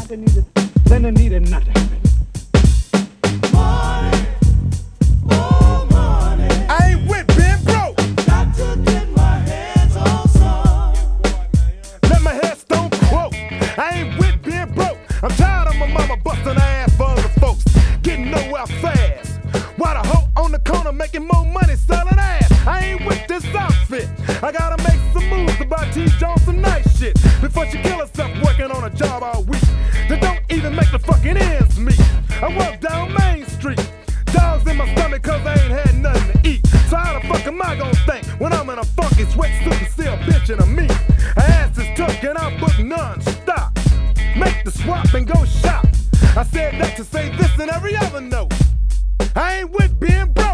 Then they needed nothing. Money, oh money. I ain't with being broke. Got to get my hands on some. Let my headstone quote. I ain't with being broke. I'm tired of my mama busting her ass for other folks, getting nowhere fast. While the hoe on the corner making more money selling ass. I ain't with this outfit. I gotta make some moves to buy T. Jones some nice shit before she kill herself working on a job all week that don't even make the fucking ends meet. I walk down Main Street, dogs in my stomach cause I ain't had nothing to eat. So how the fuck am I gonna think when I'm in a funky sweatsuit and still bitching of me? Her ass is tucked and I book non-stop. Make the swap and go shop. I said that to say this and every other note. I ain't with being broke.